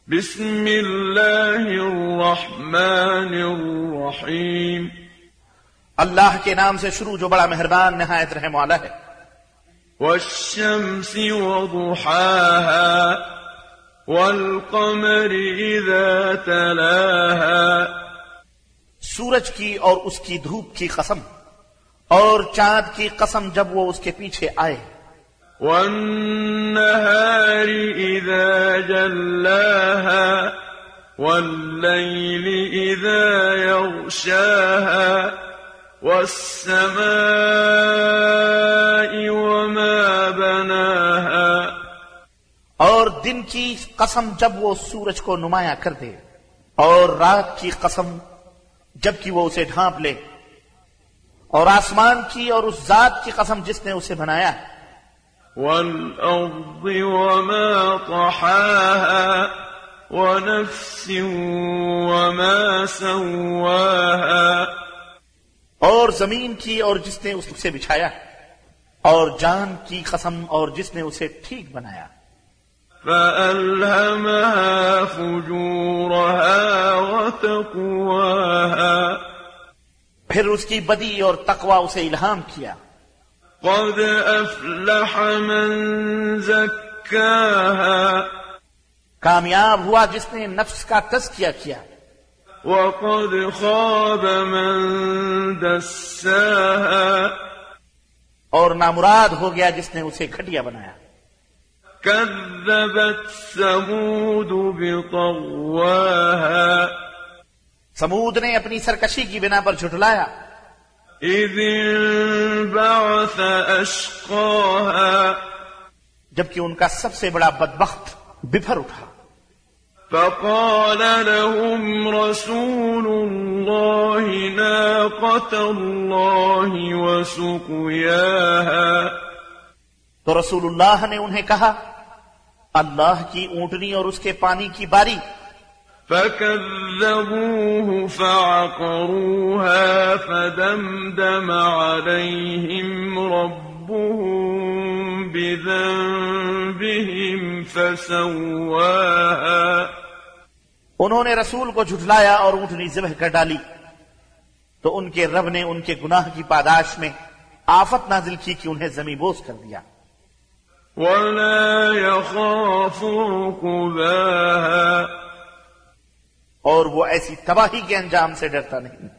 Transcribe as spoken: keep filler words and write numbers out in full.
بسم اللہ الرحمن الرحیم اللہ کے نام سے شروع جو بڑا مہربان نہایت رحم والا ہے. والشمس وضحاها والقمر اذا تلاها سورج کی اور اس کی دھوپ کی قسم اور چاند کی قسم جب وہ اس کے پیچھے آئے. والنهار اذا جلاها والليل اذا يغشاها والسماء وما بناها اور دن کی قسم جب وہ سورج کو نمایاں کر دے اور رات کی قسم جبکہ وہ اسے ڈھانپ لے اور آسمان کی اور اس ذات کی قسم جس نے اسے بنایا. والأرض وما طحاها ونفس وما سواها اور زمین کی اور جس نے اسے بچھایا اور جان کی قسم اور جس نے اسے ٹھیک بنایا. فألهمها فجورها وتقواها پھر اس کی بدی اور تقوی اسے الہام کیا. قد أفلح من زكاها کامیاب ہوا جس نے نفس کا تزکیہ کیا. وقد خاب من دساها اور نامراد ہو گیا جس نے اسے گھٹیا بنایا. كذبت ثمود بطغواها سمود نے اپنی سرکشی کی بنا پر جھٹلایا. اذ انبعث اشقاها جبکہ ان کا سب سے بڑا بدبخت بفر اٹھا. فقال لهم رسول الله ناقة الله وسقياها تو رسول اللہ نے انہیں کہا اللہ کی اونٹنی اور اس کے پانی کی باری. فكذبوه فعقروها فدمدم عليهم ربهم بذنبهم فسواها انہوں نے رسول کو جھٹلایا اور اونٹنی ذبح کر ڈالی تو ان کے رب نے ان کے گناہ کی پاداش میں آفت نازل کی کہ انہیں زمیں بوس کر دیا. ولا يخاف عقباها اور وہ ایسی تباہی کے انجام سے ڈرتا نہیں.